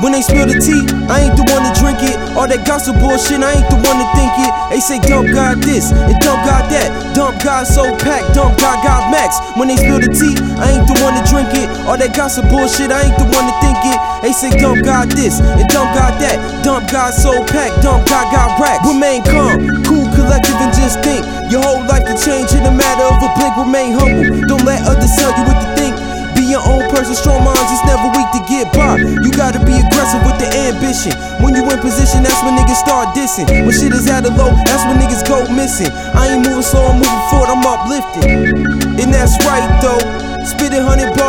When they spill the tea, I ain't the one to drink it. All that gossip bullshit, I ain't the one to think it. They say dump got this and dump got that. Dump got so packed, dump got max. When they spill the tea, I ain't the one to drink it. All that gossip bullshit, I ain't the one to think it. They say dump got this and dump got that. Dump got so packed, dump got racks. Remain calm, cool, collective, and just think. Your whole life can change in a matter of a blink. Remain humble, don't let others tell you what to think. Be your own person, strong minds, it's never weak to get by. You gotta be aggressive with the ambition. When you in position, that's when niggas start dissing. When shit is at a low, that's when niggas go missing. I ain't moving slow, I'm moving forward, I'm uplifting. And that's right though, spit 100 bars.